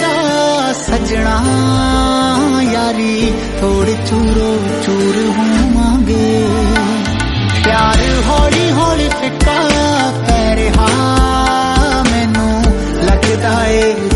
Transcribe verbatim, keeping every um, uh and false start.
लगदा सजना यारी थोड़ी चूरो चूर होवांगे प्यार हौली हौली फिक्का पै रहा मैनू लगदा ए